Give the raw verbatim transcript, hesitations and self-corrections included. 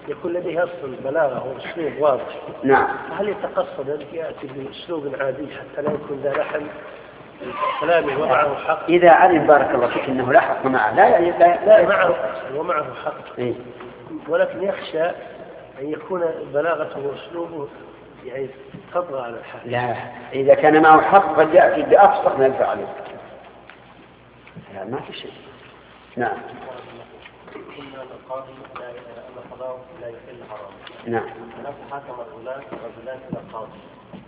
يكون لديه أصل بلاغة وأسلوب واضح. نعم. فهل يتقصد أن يأتي بأسلوب عادي حتى لا يكون ذا لحن كلامه ومعه حق؟ إذا علم بارك الله فيك أنه لا حق معه لا لا, لا, لا معه ومعه حق. إيه؟ ولكن يخشى أن يكون بلاغته وأسلوبه يعني تطغى على الحال. لا، إذا كان معه حق قد يأتي بأفصح ما يدفع عليه. لا ما في شيء. نعم. إن القاضي أن قضاءه لا يحل حرام. نعم. ولو حكم الرجلان رجلان إلى القاضي